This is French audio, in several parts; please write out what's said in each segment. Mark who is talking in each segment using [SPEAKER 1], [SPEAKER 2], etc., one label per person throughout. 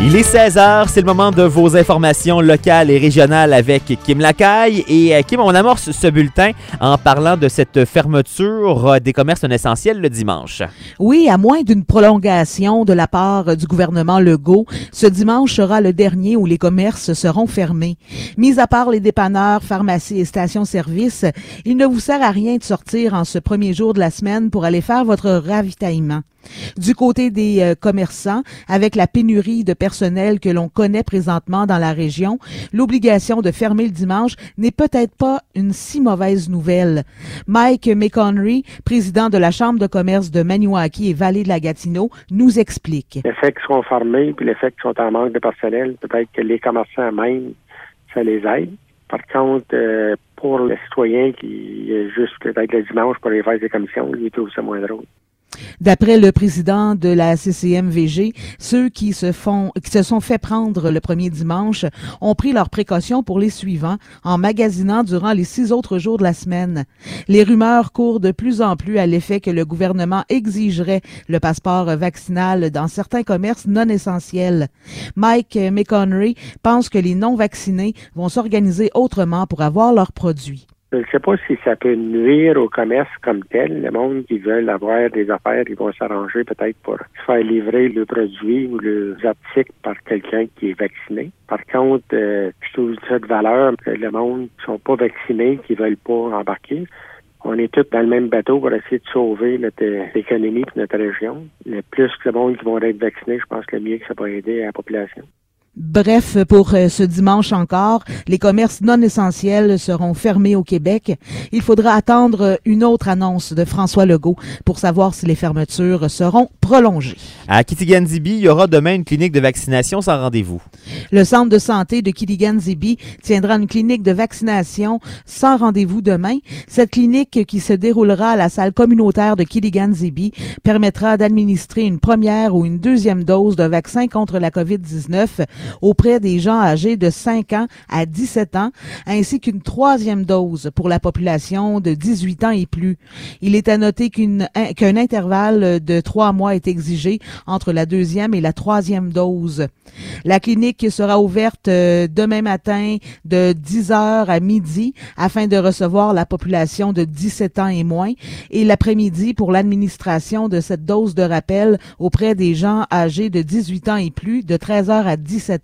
[SPEAKER 1] Il est 16h, c'est le moment de vos informations locales et régionales avec Kim Lacaille. Et Kim, on amorce ce bulletin en parlant de cette fermeture des commerces non essentiels le dimanche.
[SPEAKER 2] Oui, à moins d'une prolongation de la part du gouvernement Legault, ce dimanche sera le dernier où les commerces seront fermés. Mis à part les dépanneurs, pharmacies et stations-service, il ne vous sert à rien de sortir en ce premier jour de la semaine pour aller faire votre ravitaillement. Du côté des commerçants, avec la pénurie de personnel que l'on connaît présentement dans la région, l'obligation de fermer le dimanche n'est peut-être pas une si mauvaise nouvelle. Mike McHenry, président de la Chambre de commerce de Maniwaki et Vallée de la Gatineau, nous explique.
[SPEAKER 3] Le fait qu'ils sont fermés puis le fait qu'ils sont en manque de personnel, peut-être que les commerçants même, ça les aide. Par contre, pour le citoyen qui est juste peut-être le dimanche pour aller faire des commissions, il trouve ça moins drôle.
[SPEAKER 2] D'après le président de la CCMVG, ceux qui se sont fait prendre le premier dimanche ont pris leurs précautions pour les suivants en magasinant durant les 6 autres jours de la semaine. Les rumeurs courent de plus en plus à l'effet que le gouvernement exigerait le passeport vaccinal dans certains commerces non essentiels. Mike McHenry pense que les non-vaccinés vont s'organiser autrement pour avoir leurs produits.
[SPEAKER 3] Je ne sais pas si ça peut nuire au commerce comme tel. Le monde qui veulent avoir des affaires, ils vont s'arranger peut-être pour se faire livrer le produit ou les articles par quelqu'un qui est vacciné. Par contre, je trouve ça de valeur que le monde qui ne sont pas vaccinés, qui ne veulent pas embarquer. On est tous dans le même bateau pour essayer de sauver notre économie et notre région. Le plus que le monde qui vont être vaccinés, je pense que le mieux que ça va aider à la population.
[SPEAKER 2] Bref, pour ce dimanche encore, les commerces non essentiels seront fermés au Québec. Il faudra attendre une autre annonce de François Legault pour savoir si les fermetures seront prolongées.
[SPEAKER 1] À Kitigan-Zibi, il y aura demain une clinique de vaccination sans rendez-vous.
[SPEAKER 2] Le centre de santé de Kitigan-Zibi tiendra une clinique de vaccination sans rendez-vous demain. Cette clinique qui se déroulera à la salle communautaire de Kitigan-Zibi permettra d'administrer une première ou une deuxième dose de vaccin contre la COVID-19 auprès des gens âgés de 5 ans à 17 ans, ainsi qu'une troisième dose pour la population de 18 ans et plus. Il est à noter qu'un intervalle de 3 mois est exigé entre la deuxième et la troisième dose. La clinique sera ouverte demain matin de 10h à midi afin de recevoir la population de 17 ans et moins et l'après-midi pour l'administration de cette dose de rappel auprès des gens âgés de 18 ans et plus de 13h à 17h.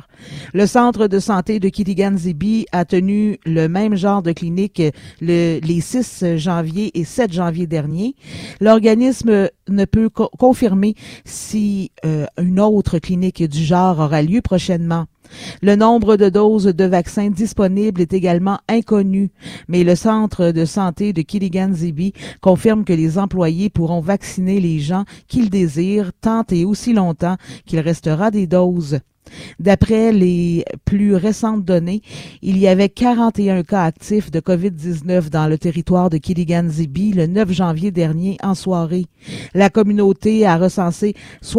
[SPEAKER 2] Le centre de santé de Kitigan-Zibi a tenu le même genre de clinique les 6 janvier et 7 janvier dernier. L'organisme ne peut confirmer si une autre clinique du genre aura lieu prochainement. Le nombre de doses de vaccins disponibles est également inconnu, mais le centre de santé de Kitigan-Zibi confirme que les employés pourront vacciner les gens qu'ils désirent tant et aussi longtemps qu'il restera des doses. D'après les plus récentes données, il y avait 41 cas actifs de COVID-19 dans le territoire de Kitigan-Zibi le 9 janvier dernier en soirée. La communauté a recensé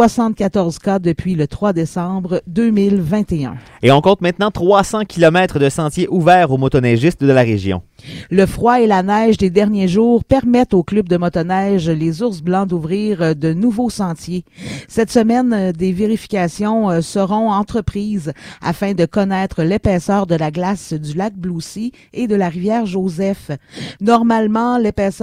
[SPEAKER 2] 74 cas depuis le 3 décembre 2021.
[SPEAKER 1] Et on compte maintenant 300 km de sentiers ouverts aux motoneigistes de la région.
[SPEAKER 2] Le froid et la neige des derniers jours permettent au club de motoneige Les Ours Blancs d'ouvrir de nouveaux sentiers. Cette semaine, des vérifications seront entreprises afin de connaître l'épaisseur de la glace du lac Bloussy et de la rivière Joseph. Normalement,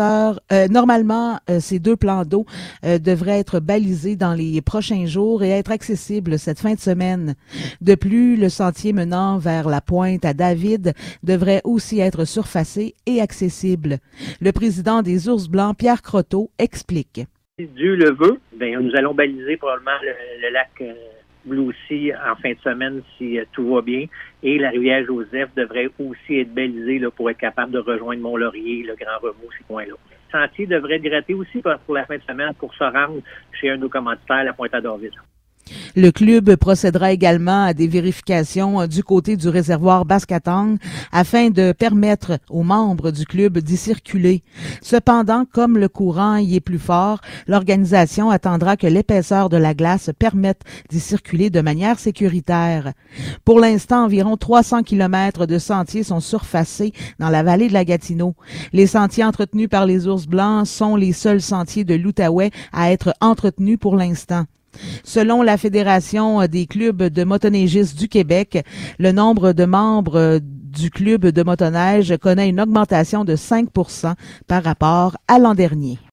[SPEAKER 2] ces 2 plans d'eau devraient être balisés dans les prochains jours et être accessibles cette fin de semaine. De plus, le sentier menant vers la pointe à David devrait aussi être surfacé et accessible. Le président des Ours Blancs, Pierre Croteau, explique.
[SPEAKER 4] Si Dieu le veut, nous allons baliser probablement le lac Bloussy en fin de semaine si tout va bien. Et la rivière Joseph devrait aussi être balisée pour être capable de rejoindre Mont-Laurier, le Grand Remous, ces coins-là. Le sentier devrait être gratté aussi pour la fin de semaine pour se rendre chez un de nos commanditaires, la Pointe-à-Dorville.
[SPEAKER 2] Le club procédera également à des vérifications du côté du réservoir Baskatang afin de permettre aux membres du club d'y circuler. Cependant, comme le courant y est plus fort, l'organisation attendra que l'épaisseur de la glace permette d'y circuler de manière sécuritaire. Pour l'instant, environ 300 km de sentiers sont surfacés dans la vallée de la Gatineau. Les sentiers entretenus par les Ours Blancs sont les seuls sentiers de l'Outaouais à être entretenus pour l'instant. Selon la Fédération des clubs de motoneigistes du Québec, le nombre de membres du club de motoneige connaît une augmentation de 5% par rapport à l'an dernier.